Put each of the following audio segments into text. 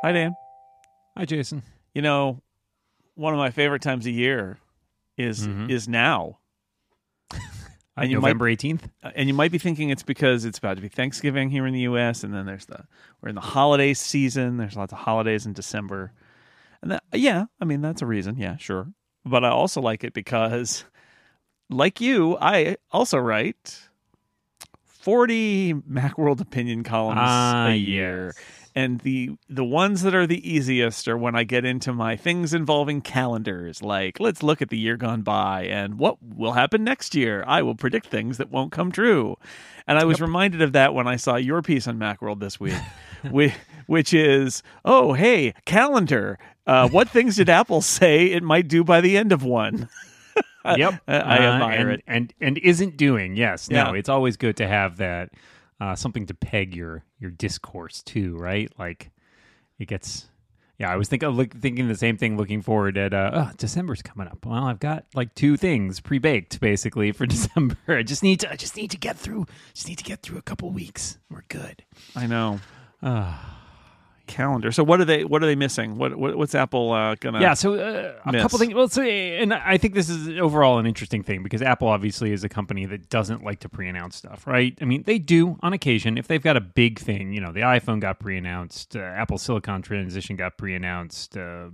Hi, Dan. Hi, Jason. You know, one of my favorite times of year is now. And November 18th. And you might be thinking it's because it's about to be Thanksgiving here in the U.S. and then we're in the holiday season. There's lots of holidays in December, and that's a reason. Yeah, sure. But I also like it because, like you, I also write 40 Macworld opinion columns a year. Yes. And the ones that are the easiest are when I get into my things involving calendars, like let's look at the year gone by and what will happen next year. I will predict things that won't come true. And I was reminded of that when I saw your piece on Macworld this week, which is, oh, hey, calendar. What things did Apple say it might do by the end of one? Yep. I admire it. And isn't doing, yes. Yeah. No, it's always good to have that. Something to peg your discourse to, right? Like it gets. Yeah, I was thinking the same thing. Looking forward at December's coming up. Well, I've got like 2 things pre-baked basically for December. I just need to get through. Just need to get through a couple weeks. We're good. I know. Calendar. So what are they missing? What's Apple gonna? Yeah. So a couple things. Well, and I think this is overall an interesting thing because Apple obviously is a company that doesn't like to pre-announce stuff, right? I mean, they do on occasion if they've got a big thing. You know, the iPhone got pre-announced, Apple Silicon transition got pre-announced,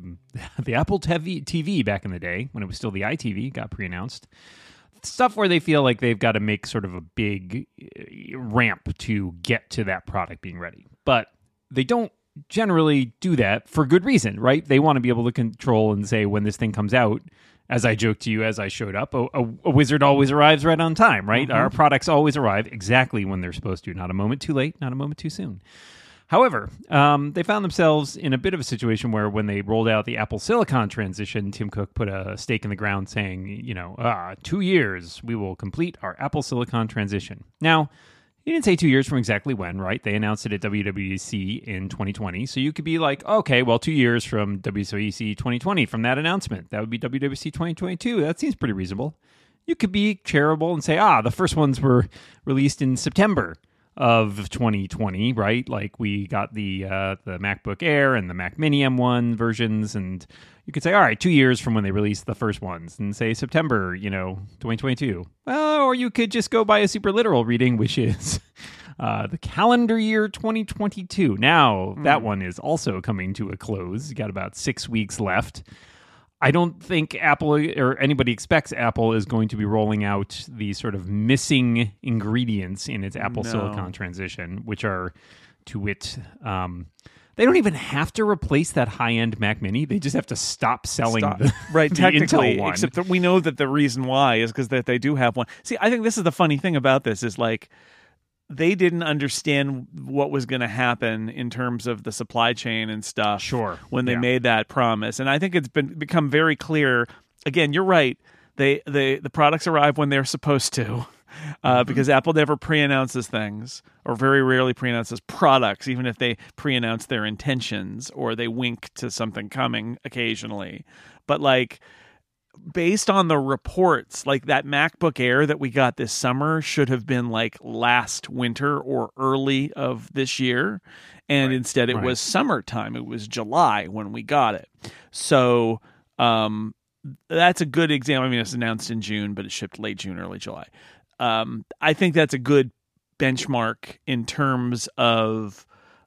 the Apple TV back in the day when it was still the iTV got pre-announced. Stuff where they feel like they've got to make sort of a big ramp to get to that product being ready, but they don't generally do that for good reason, right? They want to be able to control and say when this thing comes out, as I joked to you as I showed up, a wizard always arrives right on time, right? Mm-hmm. Our products always arrive exactly when they're supposed to, not a moment too late, not a moment too soon. However, they found themselves in a bit of a situation where when they rolled out the Apple Silicon transition, Tim Cook put a stake in the ground saying, 2 years, we will complete our Apple Silicon transition. Now, he didn't say 2 years from exactly when, right? They announced it at WWDC in 2020. So you could be like, okay, well, 2 years from WWDC 2020 from that announcement. That would be WWDC 2022. That seems pretty reasonable. You could be charitable and say, the first ones were released in September of 2020, right? Like we got the MacBook Air and the Mac Mini M1 versions, and you could say, all right, 2 years from when they released the first ones, and say September, 2022. Well, or you could just go by a super literal reading, which is the calendar year 2022. Now, that one is also coming to a close. You got about 6 weeks left. I don't think Apple or anybody expects Apple is going to be rolling out the sort of missing ingredients in its Apple Silicon transition, which are, to wit, they don't even have to replace that high-end Mac Mini. They just have to stop selling the technically Intel one. Except that we know that the reason why is because that they do have one. See, I think this is the funny thing about this is like they didn't understand what was going to happen in terms of the supply chain and stuff. Sure. When they made that promise, and I think it's become very clear. Again, you're right. The products arrive when they're supposed to, because Apple never pre-announces things, or very rarely pre-announces products, even if they pre-announce their intentions or they wink to something coming occasionally. But like, based on the reports, like that MacBook Air that we got this summer should have been like last winter or early of this year. And instead it was summertime. It was July when we got it. So that's a good example. I mean, it's announced in June, but it shipped late June, early July. I think that's a good benchmark in terms of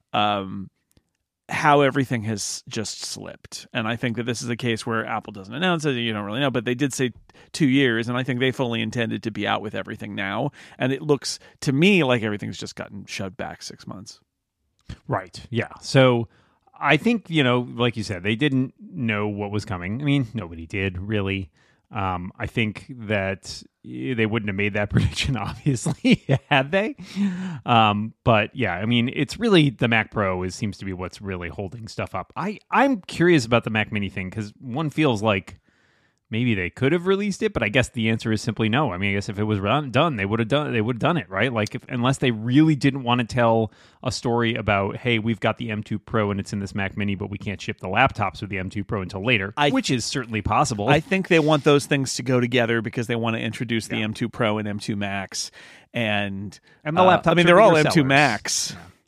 how everything has just slipped. And I think that this is a case where Apple doesn't announce it, you don't really know, but they did say 2 years, and I think they fully intended to be out with everything now. And it looks to me like everything's just gotten shoved back 6 months. Right. Yeah. So I think, like you said, they didn't know what was coming. I mean, nobody did really. I think that they wouldn't have made that prediction, obviously, had they. But yeah, I mean, it's really the Mac Pro seems to be what's really holding stuff up. I'm curious about the Mac Mini thing because one feels like maybe they could have released it, but I guess the answer is simply no. I mean, I guess if it was done, they would have done it, right? Like unless they really didn't want to tell a story about, hey, we've got the M2 Pro and it's in this Mac Mini, but we can't ship the laptops with the M2 Pro until later, which is certainly possible. I think they want those things to go together because they want to introduce the M2 Pro and M2 Max and the laptops. I mean, they're all M2 Max.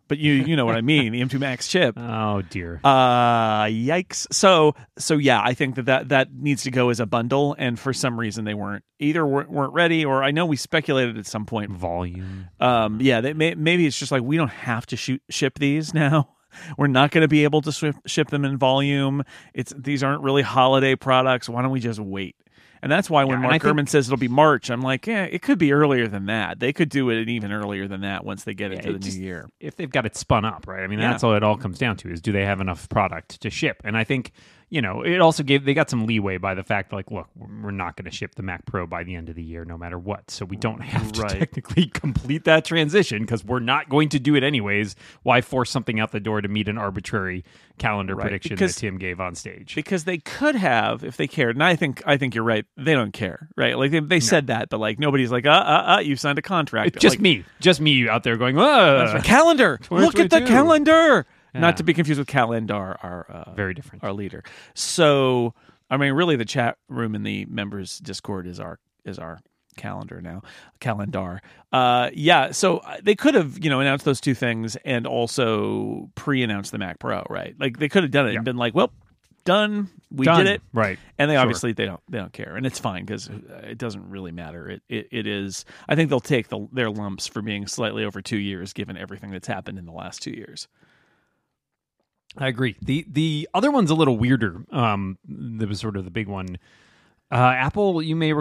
but you know what I mean, the M2 Max chip. Oh dear. Yikes. So yeah, I think that needs to go as a bundle, and for some reason they weren't ready, or I know we speculated at some point. Volume. Yeah, maybe it's just like we don't have to ship these now. We're not going to be able to ship them in volume. These aren't really holiday products. Why don't we just wait? And that's why when Mark Gurman says it'll be March, I'm like, yeah, it could be earlier than that. They could do it even earlier than that once they get into the new year. If they've got it spun up, right? I mean, that's all it all comes down to is, do they have enough product to ship? And I think, it also they got some leeway by the fact, like, look, we're not going to ship the Mac Pro by the end of the year no matter what. So we don't have to technically complete that transition because we're not going to do it anyways. Why force something out the door to meet an arbitrary calendar prediction that Tim gave on stage? Because they could have, if they cared. And I think you're right. They don't care, right? Like they said that, but like nobody's like, you signed a contract. It's just me out there going, calendar. Look at the calendar. Yeah. Not to be confused with Calendar, our very different, our leader. So, I mean, really, the chat room in the members Discord is our calendar now. Calendar. Yeah. So they could have, announced those two things and also pre-announced the Mac Pro, right? Like they could have done it and been like, well, done. We did it, right? And they obviously they don't care, and it's fine because it doesn't really matter. It is. I think they'll take their lumps for being slightly over 2 years, given everything that's happened in the last 2 years. I agree. The other one's a little weirder. That was sort of the big one. Apple, you may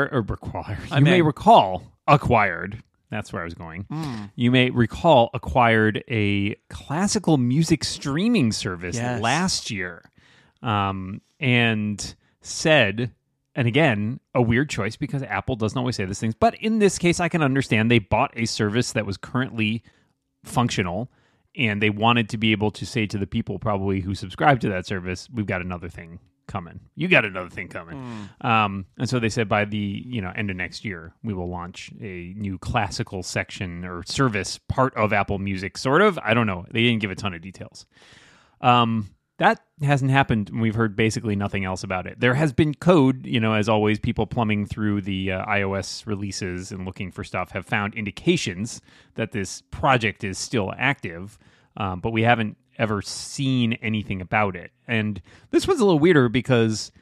recall acquired. That's where I was going. You may recall acquired a classical music streaming service last year, and said, and again, a weird choice because Apple doesn't always say these things, but in this case, I can understand they bought a service that was currently functional. And they wanted to be able to say to the people probably who subscribe to that service, we've got another thing coming. You got another thing coming. And so they said by the end of next year, we will launch a new classical section or service, part of Apple Music, sort of. I don't know. They didn't give a ton of details. That hasn't happened, and we've heard basically nothing else about it. There has been code, as always, people plumbing through the iOS releases and looking for stuff have found indications that this project is still active, but we haven't ever seen anything about it. And this one's a little weirder because,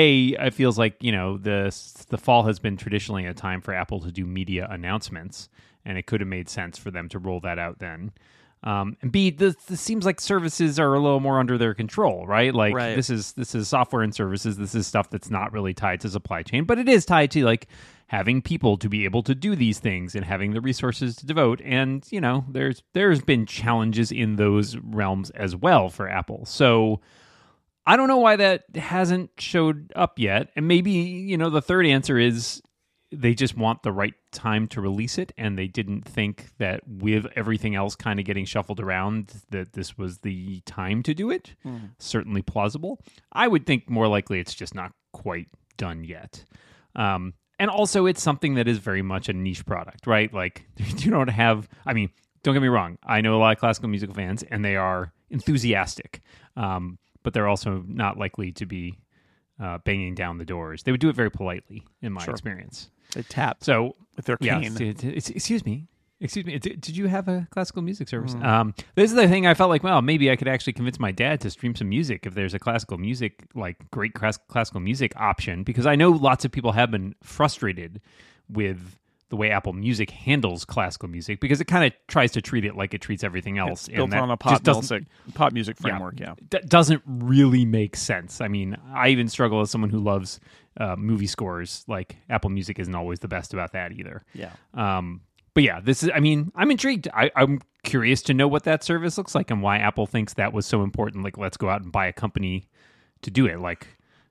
it feels like, the fall has been traditionally a time for Apple to do media announcements, and it could have made sense for them to roll that out then. And B, this seems like services are a little more under their control, right? Like this is software and services. This is stuff that's not really tied to supply chain, but it is tied to like having people to be able to do these things and having the resources to devote. And there's been challenges in those realms as well for Apple. So I don't know why that hasn't showed up yet. And maybe the third answer is they just want the right time to release it, and they didn't think that with everything else kind of getting shuffled around that this was the time to do it. Certainly plausible. I would think more likely it's just not quite done yet. And also it's something that is very much a niche product, right? Like you don't have, don't get me wrong. I know a lot of classical musical fans and they are enthusiastic, but they're also not likely to be banging down the doors. They would do it very politely in my experience. They tap with their cane. Excuse me. Did you have a classical music service? This is the thing I felt like, well, maybe I could actually convince my dad to stream some music if there's a classical music, like great classical music option, because I know lots of people have been frustrated with the way Apple Music handles classical music because it kind of tries to treat it like it treats everything else. It's built on a pop music framework, That doesn't really make sense. I mean, I even struggle as someone who loves movie scores. Like, Apple Music isn't always the best about that either. Yeah. But yeah, I'm intrigued. I'm curious to know what that service looks like and why Apple thinks that was so important. Like, let's go out and buy a company to do it. Like,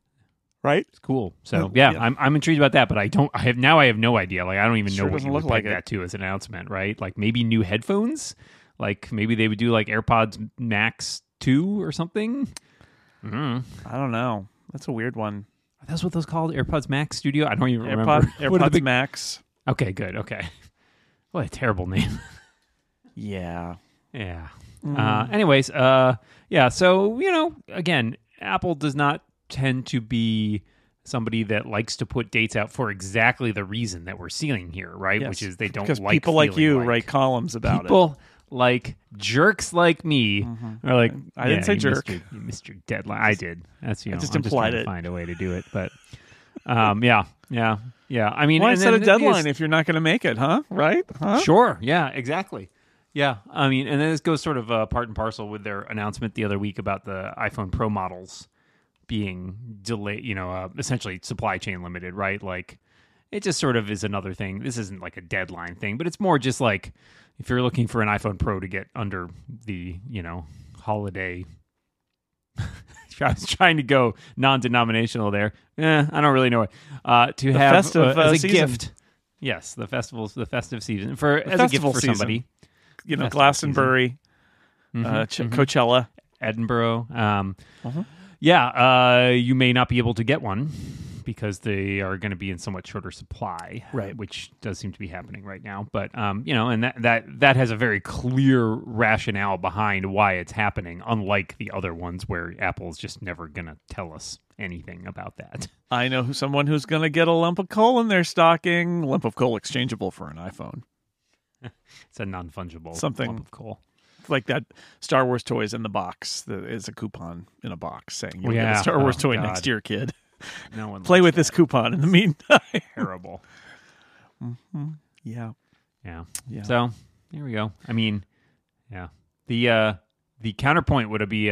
right? It's cool. So I'm intrigued about that, but I have no idea. Like, I don't even know what you would peg that to as an announcement, right? Like maybe new headphones? Like maybe they would do like AirPods Max 2 or something? I don't know. That's a weird one. Are those what those called? AirPods Max Studio? I don't even remember. AirPods Max. Okay, good. Okay. What a terrible name. Yeah. Anyways, so, again, Apple does not tend to be somebody that likes to put dates out for exactly the reason that we're seeing here, right? Yes. Which is they don't because like people like you like write columns about people like jerks like me are like, I didn't say you jerk. You missed your deadline. I did. That's I just I'm implied trying to it. find a way to do it, but yeah. I mean, Why and set a then deadline if you're not going to make it, huh? Right? Huh? Sure. Yeah, exactly. Yeah. I mean, and then this goes sort of part and parcel with their announcement the other week about the iPhone Pro models being delayed, essentially supply chain limited, right? Like, it just sort of is another thing. This isn't like a deadline thing, but it's more just like if you're looking for an iPhone Pro to get under the, holiday. I was trying to go non-denominational there. I don't really know it. To have festive, as a season. gift. Yes, the festive season as a gift festival for season. somebody. Glastonbury, Coachella, Edinburgh. Uh-huh. Yeah, you may not be able to get one because they are going to be in somewhat shorter supply, Right. which does seem to be happening right now. But and that has a very clear rationale behind why it's happening, unlike the other ones where Apple's just never going to tell us anything about that. I know someone who's going to get a lump of coal in their stocking. Lump of coal exchangeable for an iPhone. It's a non-fungible Something. lump of coal. Like that Star Wars toys in the box. That is a coupon in a box saying you'll get Yeah. a Star Wars Oh, toy God. next year, kid. No one Play likes with this that. coupon in the meantime. Terrible. Yeah. Yeah. Yeah. So there we go. I mean, yeah. The counterpoint would be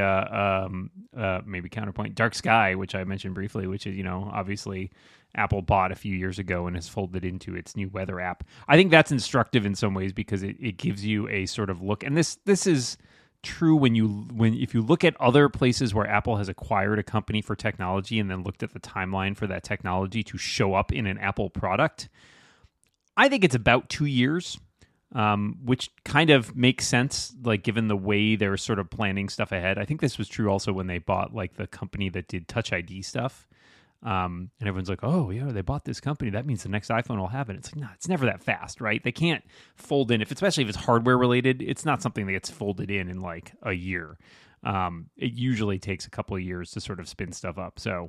maybe counterpoint Dark Sky, which I mentioned briefly, which is obviously Apple bought a few years ago and has folded into its new weather app. I think that's instructive in some ways because it gives you a sort of look, and this is true if you look at other places where Apple has acquired a company for technology and then looked at the timeline for that technology to show up in an Apple product. I think it's about 2 years, which kind of makes sense, like given the way they're sort of planning stuff ahead. I think this was true also when they bought like the company that did Touch ID stuff. And everyone's like, oh, yeah, they bought this company. That means the next iPhone will have it. It's like, no, it's never that fast, right? They can't fold in, especially if it's hardware related, it's not something that gets folded in like a year. It usually takes a couple of years to sort of spin stuff up. So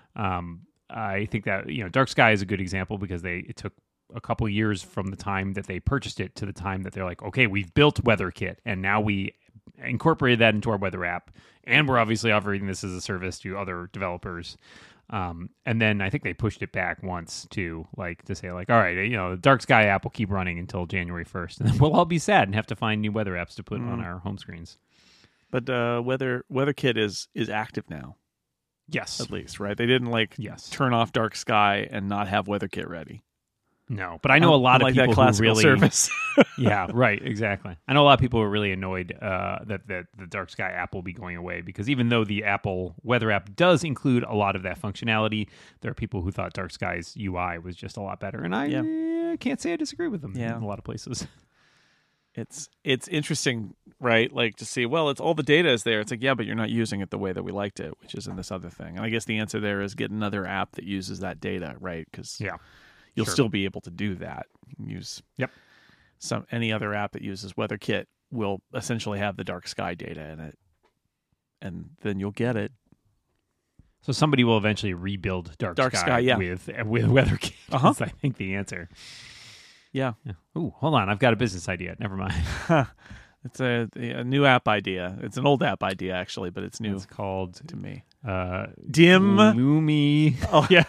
I think that, Dark Sky is a good example because it took a couple of years from the time that they purchased it to the time that they're like, okay, we've built WeatherKit and now we incorporated that into our weather app. And we're obviously offering this as a service to other developers. And then I think they pushed it back once to say all right, the Dark Sky app will keep running until January 1st, and then we'll all be sad and have to find new weather apps to put on our home screens. But WeatherKit is active now, Yes, at least, right? They didn't yes, turn off Dark Sky and not have WeatherKit ready. no. But I know a lot of Unlike people that classical who really service. yeah, right, exactly. I know a lot of people who are really annoyed that the Dark Sky app will be going away because even though the Apple Weather app does include a lot of that functionality, there are people who thought Dark Sky's UI was just a lot better, and I can't say I disagree with them in a lot of places. It's interesting, right? Like to see, well, it's all the data is there. It's like, yeah, but you're not using it the way that we liked it, which is in this other thing. And I guess the answer there is get another app that uses that data, right? Because you'll still be able to do that. You can use any other app that uses WeatherKit will essentially have the Dark Sky data in it, and then you'll get it. So somebody will eventually rebuild Dark Sky with WeatherKit. Is I think the answer. Yeah. Ooh, hold on. I've got a business idea. Never mind. It's a new app idea. It's an old app idea, actually, but it's new. It's called to me. Dim Lumi. Oh, yeah.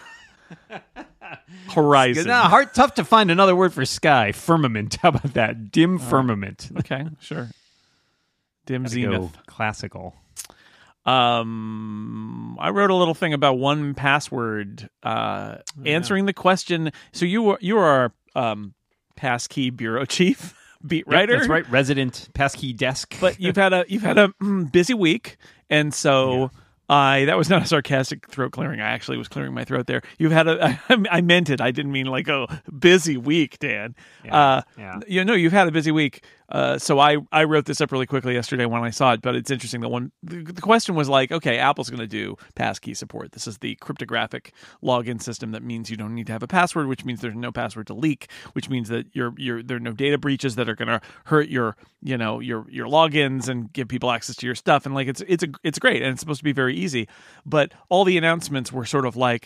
Horizon. Tough to find another word for sky. Firmament. How about that? Dim firmament. Okay, sure. Dim zenith. Classical. I wrote a little thing about 1Password answering the question. So you are our passkey bureau chief, beat writer. That's right. Resident passkey desk. But you've had a busy week, and so that was not a sarcastic throat clearing. I actually was clearing my throat there. You've had I meant it. I didn't mean like a busy week, Dan. You've had a busy week. So I wrote this up really quickly yesterday when I saw it, but it's interesting. The question was like, okay, Apple's going to do passkey support. This is the cryptographic login system that means you don't need to have a password, which means there's no password to leak, which means that there are no data breaches that are going to hurt your logins and give people access to your stuff. And like it's great, and it's supposed to be very easy. But all the announcements were sort of like,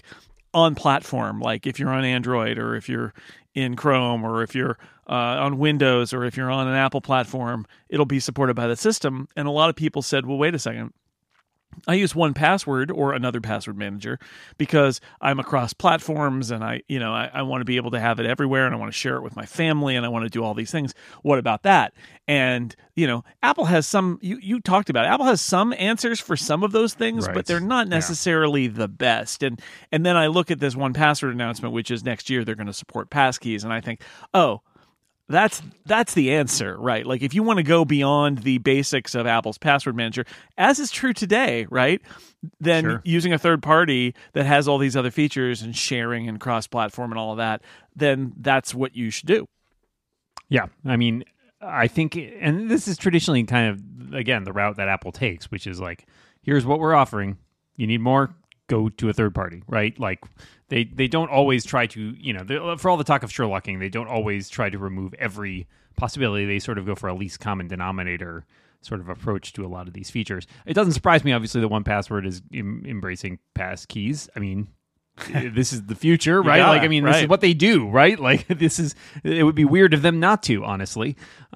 on platform, like if you're on Android or if you're in Chrome or if you're on Windows or if you're on an Apple platform, it'll be supported by the system. And a lot of people said, well, wait a second. I use 1Password or another password manager because I'm across platforms and I want to be able to have it everywhere and I want to share it with my family and I want to do all these things. What about that? And, Apple has some, you talked about it. Apple has some answers for some of those things, Right. but they're not necessarily the best. And then I look at this 1Password announcement, which is next year they're going to support passkeys. And I think, oh, that's the answer, right? Like if you want to go beyond the basics of Apple's password manager, as is true today, right? Then Sure. using a third party that has all these other features and sharing and cross-platform and all of that, then that's what you should do. Yeah, I mean, I think, and this is traditionally kind of, again, the route that Apple takes, which is like, here's what we're offering. You need more? Go to a third party, right? Like they don't always try to, for all the talk of Sherlocking, they don't always try to remove every possibility. They sort of go for a least common denominator sort of approach to a lot of these features. It doesn't surprise me, obviously, that 1Password is embracing pass keys. I mean, this is the future, right? Yeah, like, I mean, this right. is what they do, right? Like, it would be weird of them not to, honestly.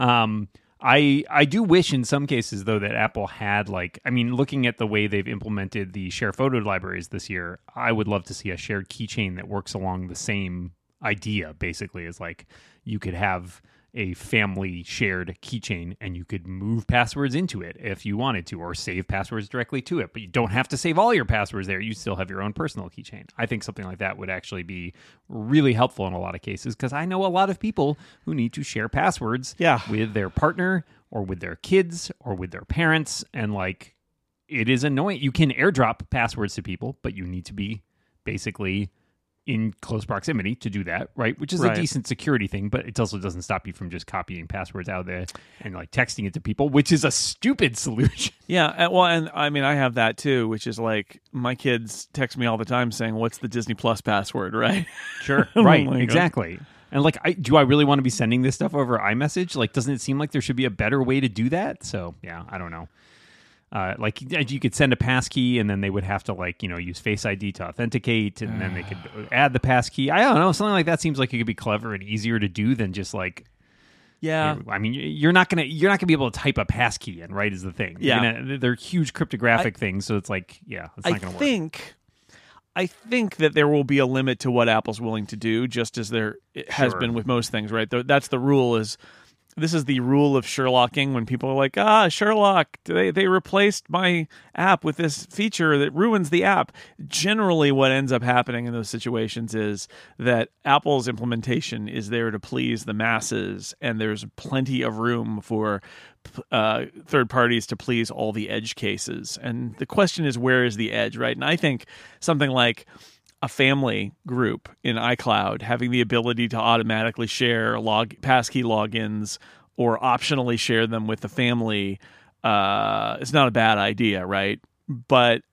I do wish in some cases, though, that Apple had, looking at the way they've implemented the share photo libraries this year, I would love to see a shared keychain that works along the same idea, basically, as like you could have a family shared keychain and you could move passwords into it if you wanted to, or save passwords directly to it, but you don't have to save all your passwords there. You still have your own personal keychain. I think something like that would actually be really helpful in a lot of cases, because I know a lot of people who need to share passwords with their partner or with their kids or with their parents, and like, it is annoying. You can airdrop passwords to people, but you need to be basically in close proximity to do that, right? Which is a decent security thing, but it also doesn't stop you from just copying passwords out there and like texting it to people, which is a stupid solution. Yeah, well, and I mean, I have that too, which is like my kids text me all the time saying, "What's the Disney Plus password?" Right? Sure, Oh right, my God. exactly. And like, do I really want to be sending this stuff over iMessage? Like, doesn't it seem like there should be a better way to do that? So yeah, I don't know. Like you could send a passkey and then they would have to use Face ID to authenticate, and then they could add the passkey. I don't know. Something like that seems like it could be clever and easier to do than just like, Yeah. I mean, you're not gonna be able to type a passkey in, right? Is the thing. Yeah. They're huge cryptographic things, so it's like, yeah, it's not gonna work. I think that there will be a limit to what Apple's willing to do, just as there has been with most things, right? That's the rule. This is the rule of Sherlocking, when people are like, Sherlock, they replaced my app with this feature that ruins the app. Generally, what ends up happening in those situations is that Apple's implementation is there to please the masses, and there's plenty of room for third parties to please all the edge cases. And the question is, where is the edge, right? And I think something like a family group in iCloud having the ability to automatically share passkey logins or optionally share them with the family is not a bad idea, right? But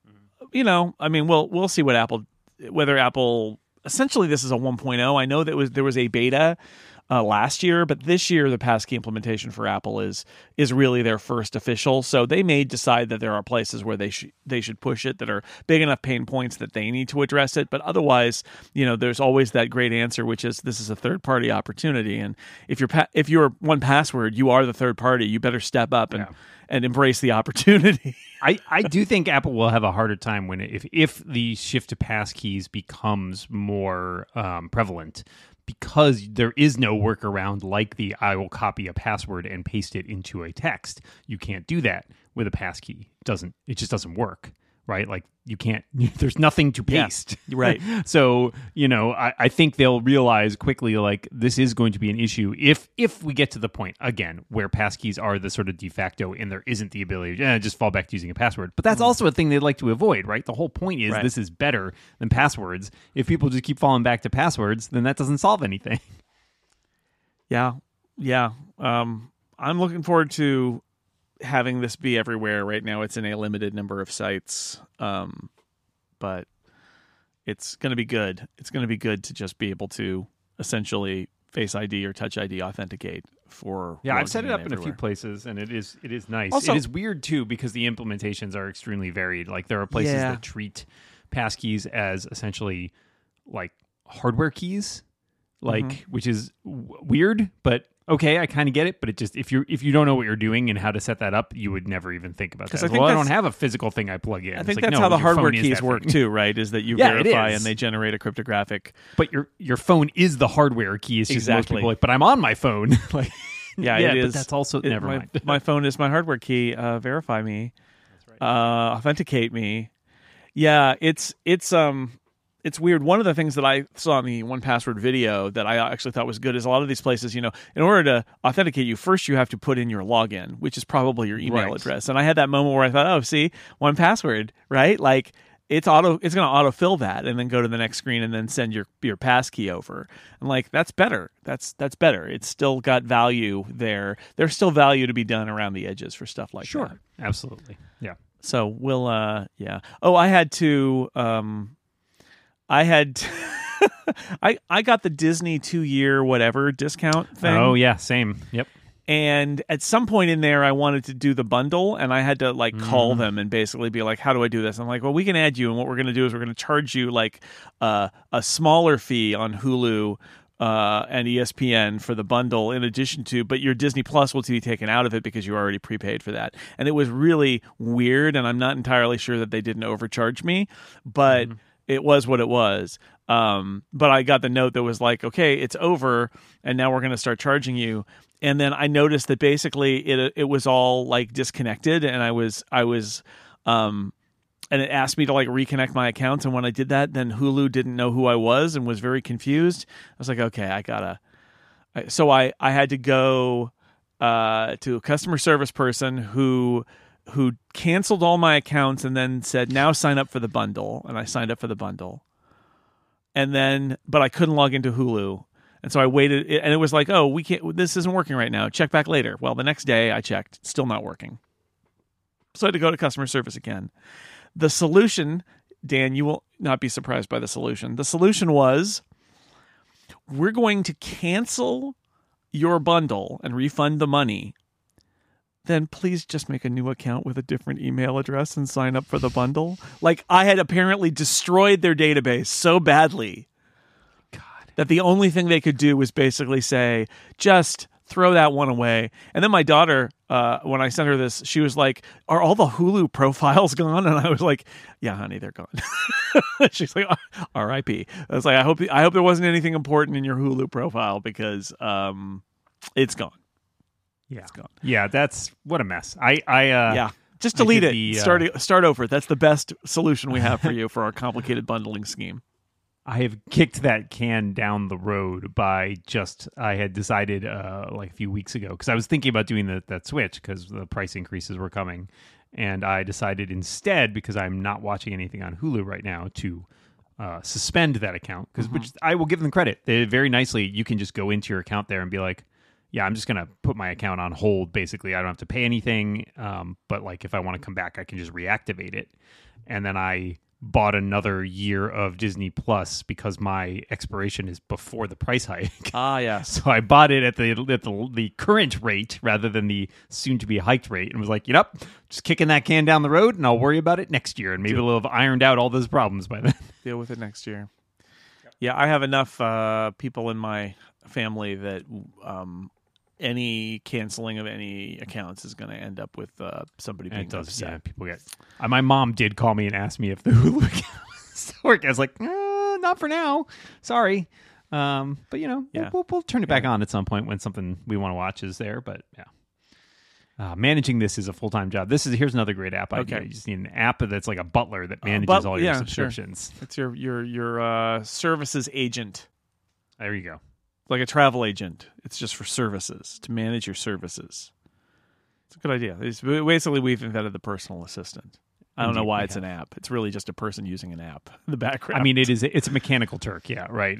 I mean, we'll see whether Apple. Essentially, this is a 1.0. I know that there was a beta last year, but this year the passkey implementation for Apple is really their first official. So they may decide that there are places where they should push it that are big enough pain points that they need to address it. But otherwise, there's always that great answer, which is this is a third party opportunity. And if you're 1Password, you are the third party. You better step up and embrace the opportunity. I do think Apple will have a harder time if the shift to passkeys becomes more prevalent, because there is no workaround like I will copy a password and paste it into a text. You can't do that with a passkey. It just doesn't work, right? Like you can't, there's nothing to paste. Yeah, right. So, I think they'll realize quickly, like, this is going to be an issue if we get to the point, again, where passkeys are the sort of de facto and there isn't the ability to just fall back to using a password. But that's also a thing they'd like to avoid, right? The whole point is this is better than passwords. If people just keep falling back to passwords, then that doesn't solve anything. Yeah. I'm looking forward to having this be everywhere. Right now it's in a limited number of sites, but it's going to be good. It's going to be good to just be able to essentially Face ID or Touch ID authenticate for I've set it up in everywhere. a few places, and it is nice. Also, it is weird too, because the implementations are extremely varied. Like there are places that treat passkeys as essentially like hardware keys, like which is weird, but okay, I kind of get it. But it just if you don't know what you're doing and how to set that up, you would never even think about that. I don't have a physical thing I plug in. I think that's how the hardware keys work too, right? Is that you verify and they generate a cryptographic. But your phone is the hardware key. It's just most people like, but I'm on my phone. Like, yeah, it is. But that's also never mind. My phone is my hardware key. Verify me. That's right. Authenticate me. Yeah, it's weird. One of the things that I saw in the 1Password video that I actually thought was good is a lot of these places, in order to authenticate you, first you have to put in your login, which is probably your email address. And I had that moment where I thought, oh, see, 1Password, right? Like it's going to autofill that and then go to the next screen and then send your passkey over. And like that's better. That's better. It's still got value there. There's still value to be done around the edges for stuff like that. Sure, absolutely, yeah. So we'll, yeah. Oh, I had to. I got the Disney 2-year whatever discount thing. Oh yeah, same. Yep. And at some point in there, I wanted to do the bundle, and I had to call them and basically be like, "How do I do this?" I'm like, "Well, we can add you, and what we're going to do is we're going to charge you like a smaller fee on Hulu and ESPN for the bundle, in addition to, but your Disney Plus will be taken out of it because you already prepaid for that." And it was really weird, and I'm not entirely sure that they didn't overcharge me, but. It was what it was. But I got the note that was like, okay, it's over, and now we're going to start charging you. And then I noticed that basically it was all like disconnected, and and it asked me to like reconnect my accounts. And when I did that, then Hulu didn't know who I was and was very confused. I was like, okay, so I had to go to a customer service person who canceled all my accounts and then said, now sign up for the bundle. And I signed up for the bundle. And then, but I couldn't log into Hulu. And so I waited, and it was like, oh, this isn't working right now. Check back later. Well, the next day I checked, still not working. So I had to go to customer service again. The solution, Dan, you will not be surprised by the solution. The solution was, we're going to cancel your bundle and refund the money. Then please just make a new account with a different email address and sign up for the bundle. Like, I had apparently destroyed their database so badly that the only thing they could do was basically say, just throw that one away. And then my daughter, when I sent her this, she was like, are all the Hulu profiles gone? And I was like, yeah, honey, they're gone. She's like, R.I.P. I was like, I hope there wasn't anything important in your Hulu profile because it's gone. Yeah, it's gone. Yeah, that's what a mess. Yeah, just delete it. Start over. That's the best solution we have for you for our complicated bundling scheme. I have kicked that can down the road by I had decided like a few weeks ago, because I was thinking about doing that switch because the price increases were coming, and I decided instead, because I'm not watching anything on Hulu right now, to suspend that account, which I will give them credit. They very nicely, you can just go into your account there and be like, yeah, I'm just going to put my account on hold, basically. I don't have to pay anything, but like if I want to come back, I can just reactivate it. And then I bought another year of Disney Plus because my expiration is before the price hike. Ah, yeah. So I bought it at the current rate rather than the soon-to-be hiked rate, and was like, yep, just kicking that can down the road, and I'll worry about it next year, and maybe we'll have ironed out all those problems by then. Deal with it next year. Yeah, I have enough people in my family that any canceling of any accounts is going to end up with somebody being upset. Yeah, people get. My mom did call me and ask me if the Hulu account was still working. I was like, not for now. Sorry, but we'll turn it back on at some point when something we want to watch is there. But yeah, managing this is a full-time job. Here's another great app idea. Okay. You just need an app that's like a butler that manages all your subscriptions. Sure. It's your services agent. There you go. Like a travel agent. It's just for services, to manage your services. It's a good idea. Basically, we've invented the personal assistant. I don't know why it's an app. It's really just a person using an app in the background. I mean, it's a mechanical Turk, yeah, right.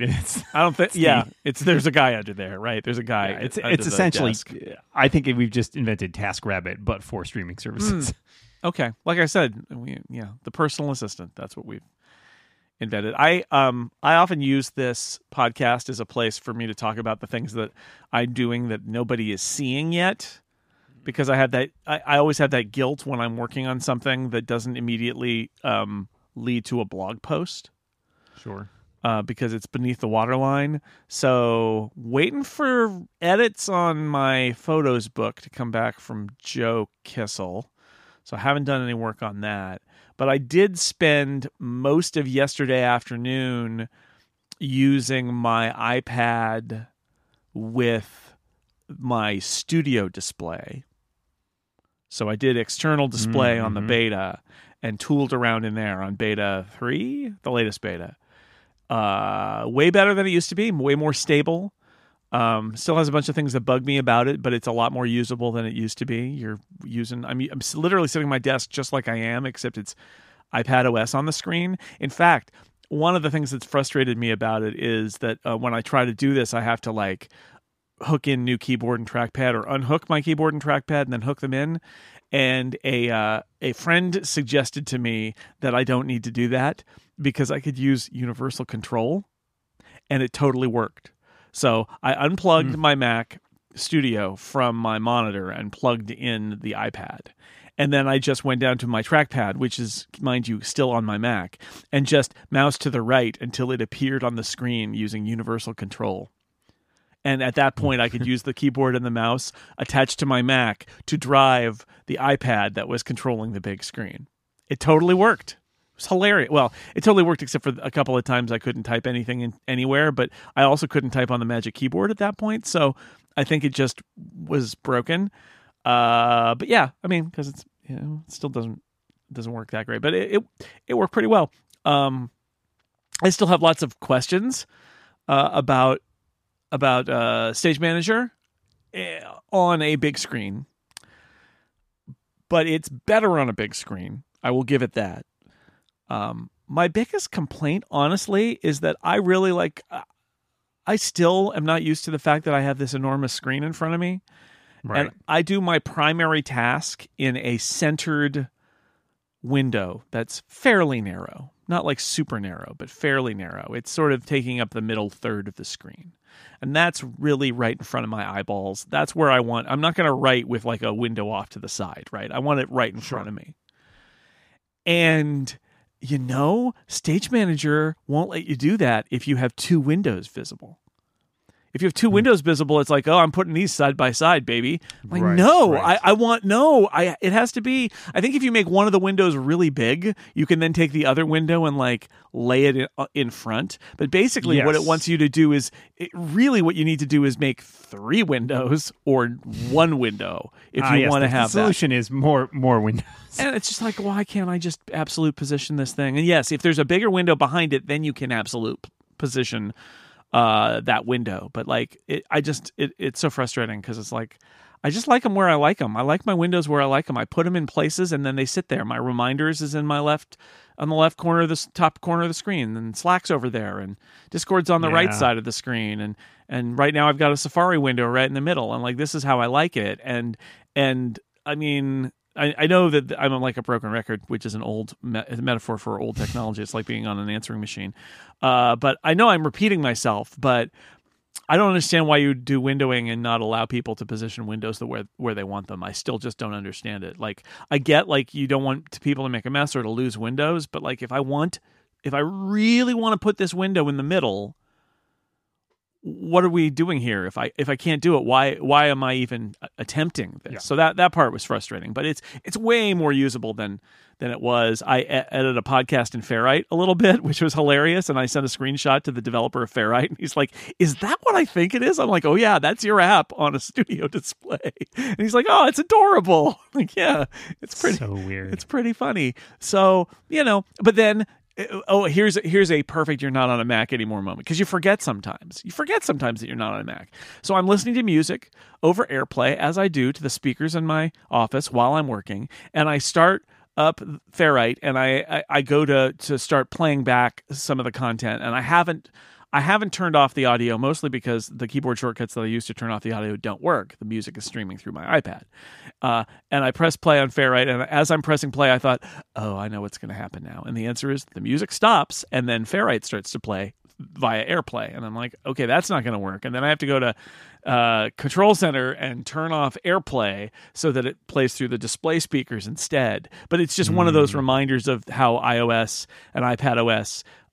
There's a guy under there, right? There's a guy. Yeah, it's essentially. I think we've just invented TaskRabbit, but for streaming services. Okay, like I said, the personal assistant. That's what we've invented. I often use this podcast as a place for me to talk about the things that I'm doing that nobody is seeing yet, because I have that. I always have that guilt when I'm working on something that doesn't immediately lead to a blog post. Sure. because it's beneath the waterline. So waiting for edits on my photos book to come back from Joe Kissel. So I haven't done any work on that. But I did spend most of yesterday afternoon using my iPad with my studio display. So I did external display on the beta and tooled around in there on beta 3, the latest beta. Way better than it used to be, way more stable. Still has a bunch of things that bug me about it, but it's a lot more usable than it used to be. I'm literally sitting at my desk just like I am, except it's iPad OS on the screen. In fact, one of the things that's frustrated me about it is that when I try to do this, I have to like hook in new keyboard and trackpad, or unhook my keyboard and trackpad and then hook them in. And a friend suggested to me that I don't need to do that because I could use Universal Control, and it totally worked. So I unplugged my Mac Studio from my monitor and plugged in the iPad. And then I just went down to my trackpad, which is, mind you, still on my Mac, and just moused to the right until it appeared on the screen using Universal Control. And at that point, I could use the keyboard and the mouse attached to my Mac to drive the iPad that was controlling the big screen. It totally worked. It was hilarious. Well, it totally worked except for a couple of times I couldn't type anything anywhere, but I also couldn't type on the Magic Keyboard at that point. So I think it just was broken. But yeah, I mean, because it's, you know, it still doesn't work that great, but it worked pretty well. I still have lots of questions about Stage Manager on a big screen, but it's better on a big screen. I will give it that. My biggest complaint, honestly, is that I really I still am not used to the fact that I have this enormous screen in front of me. Right. And I do my primary task in a centered window that's fairly narrow. Not like super narrow, but fairly narrow. It's sort of taking up the middle third of the screen. And that's really right in front of my eyeballs. That's where I want. I'm not going to write with like a window off to the side, right? I want it right in front of me. And, you know, Stage Manager won't let you do that if you have two windows visible. If you have two windows visible, it's like, oh, I'm putting these side by side, baby. I'm like, no, right. It has to be. I think if you make one of the windows really big, you can then take the other window and like lay it in front. But basically what it wants you to do is, what you need to do is make 3 windows or 1 window if you want to have that. The solution is more windows. And it's just like, why can't I just absolute position this thing? And yes, if there's a bigger window behind it, then you can absolute position that window. But like it's so frustrating because it's like I just like them where I like them. I like my windows where I like them. I put them in places and then they sit there. My reminders is on the left corner of the top corner of the screen, and Slack's over there, and Discord's on the right side of the screen, and right now I've got a Safari window right in the middle, and like this is how I like it. And I mean, I know that I'm like a broken record, which is an old metaphor for old technology. It's like being on an answering machine. But I know I'm repeating myself, but I don't understand why you do windowing and not allow people to position windows where they want them. I still just don't understand it. Like, I get like you don't want people to make a mess or to lose windows, but like if I really want to put this window in the middle, what are we doing here? If I can't do it, why am I even attempting this? Yeah. So that part was frustrating, but it's way more usable than it was. I edited a podcast in Ferrite a little bit, which was hilarious, and I sent a screenshot to the developer of Ferrite, and he's like, "Is that what I think it is?" I'm like, "Oh yeah, that's your app on a studio display." And he's like, "Oh, it's adorable." I'm like, yeah, it's pretty so weird. It's pretty funny. So, you know, but then. Oh, here's a perfect you're not on a Mac anymore moment, because you forget sometimes that you're not on a Mac. So I'm listening to music over AirPlay, as I do, to the speakers in my office while I'm working, and I start up Ferrite, and I go to start playing back some of the content, and I haven't turned off the audio, mostly because the keyboard shortcuts that I use to turn off the audio don't work. The music is streaming through my iPad. And I press play on Ferrite, and as I'm pressing play, I thought, oh, I know what's going to happen now. And the answer is the music stops, and then Ferrite starts to play via AirPlay. And I'm like, okay, that's not going to work. And then I have to go to Control Center and turn off AirPlay so that it plays through the display speakers instead. But it's just one of those reminders of how iOS and iPadOS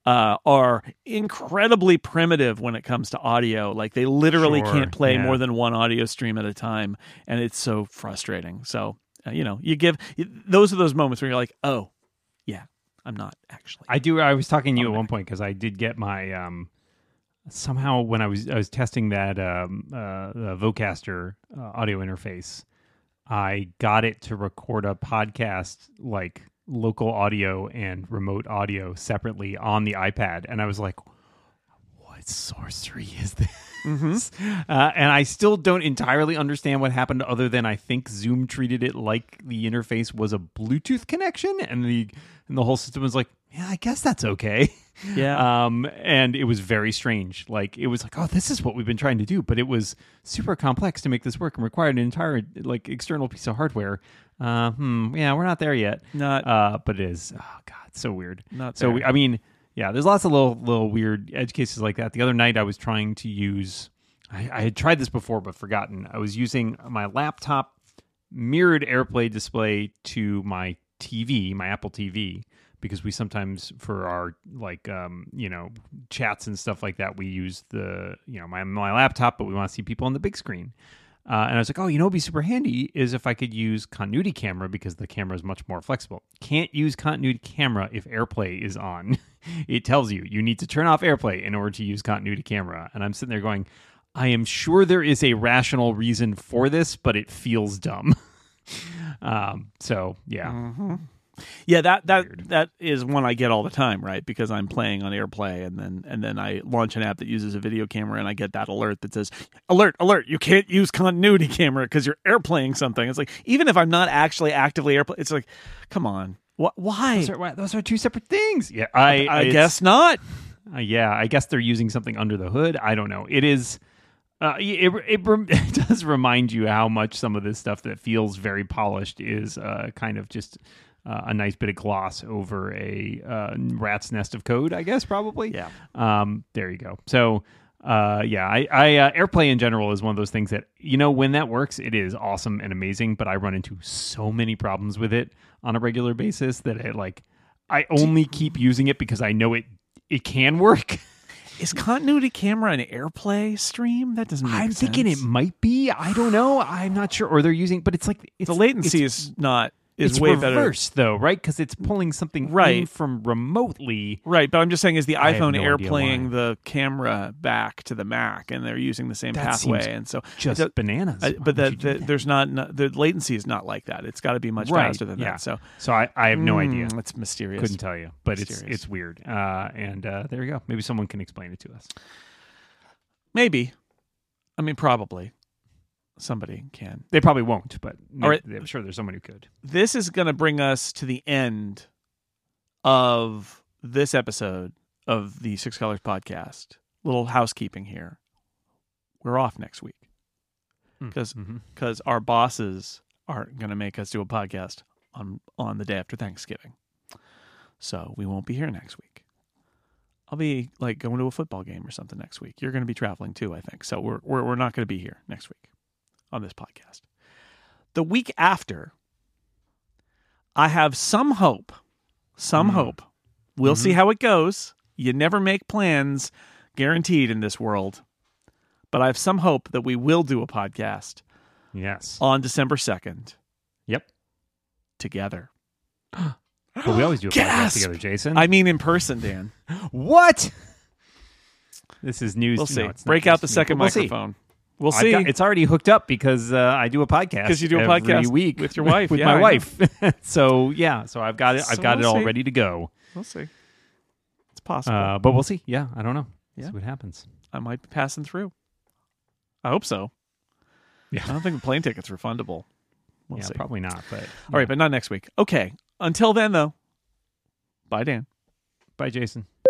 are incredibly primitive when it comes to audio. Like they literally Sure, can't play yeah. more than one audio stream at a time, and it's so frustrating. So those are those moments where you're like, oh, yeah, I'm not actually. I was talking to you at one point because I did get my somehow when I was testing that Vocaster audio interface, I got it to record a podcast like local audio and remote audio separately on the iPad, and I was like, what sorcery is this? And I still don't entirely understand what happened, other than I think Zoom treated it like the interface was a Bluetooth connection, and the whole system was like, yeah, I guess that's okay. Yeah. And it was very strange. Like it was like, oh, this is what we've been trying to do, but it was super complex to make this work and required an entire like external piece of hardware. Yeah, we're not there yet. But it is. Oh God, so weird. Not so. there. I mean, yeah, there's lots of little weird edge cases like that. The other night I was trying to use. I had tried this before but forgotten. I was using my laptop mirrored AirPlay display to my TV, my Apple TV, because we sometimes for our like chats and stuff like that we use the my laptop, but we want to see people on the big screen. And I was like, oh, it'd be super handy is if I could use continuity camera because the camera is much more flexible. Can't use continuity camera if AirPlay is on. It tells you need to turn off AirPlay in order to use continuity camera. And I'm sitting there going, I am sure there is a rational reason for this, but it feels dumb. So yeah. Mm-hmm. Yeah, that is one I get all the time, right? Because I'm playing on AirPlay, and then I launch an app that uses a video camera, and I get that alert that says, "Alert! You can't use continuity camera because you're AirPlaying something." It's like even if I'm not actually actively AirPlay, it's like, come on, why? Those are two separate things. Yeah, I guess not. Yeah, I guess they're using something under the hood. I don't know. It is. It does remind you how much some of this stuff that feels very polished is kind of just. A nice bit of gloss over a rat's nest of code, I guess, probably. Yeah. There you go. So, I AirPlay in general is one of those things that, when that works, it is awesome and amazing, but I run into so many problems with it on a regular basis that I only keep using it because I know it can work. Is continuity camera an AirPlay stream? That doesn't make sense. I'm thinking it might be. I don't know. I'm not sure. Or they're using, but it's like... the latency is not... It's way reversed, though, right? Because it's pulling something in from remotely. Right, but I'm just saying, is the iPhone no AirPlaying the camera back to the Mac, and they're using the same pathway, and so just bananas. But there's not the latency is not like that. It's got to be much faster than that. So I have no idea. It's mysterious. Couldn't tell you, but it's weird. And there you go. Maybe someone can explain it to us. Maybe, I mean, probably. Somebody can. They probably won't, but right. I'm sure there's someone who could. This is going to bring us to the end of this episode of the Six Colors podcast. Little housekeeping here. We're off next week because our bosses aren't going to make us do a podcast on the day after Thanksgiving. So we won't be here next week. I'll be like going to a football game or something next week. You're going to be traveling too, I think. So we're not going to be here next week on this podcast. The week after, I have some hope. We'll see how it goes. You never make plans guaranteed in this world. But I have some hope that we will do a podcast. Yes. On December 2nd. Yep. Together. Well, we always do a podcast together, Jason. I mean in person, Dan. What? This is news. We'll see. No, Break out the second microphone. We'll see. It's already hooked up because I do a podcast. Because you do a podcast every week with your wife. with my wife. So I've got it. I've got it all ready to go. We'll see. It's possible, but we'll see. Yeah, I don't know. Yeah. See what happens. I might be passing through. I hope so. Yeah, I don't think the plane ticket's refundable. We'll see. Probably not. But all right, but not next week. Okay. Until then, though. Bye, Dan. Bye, Jason.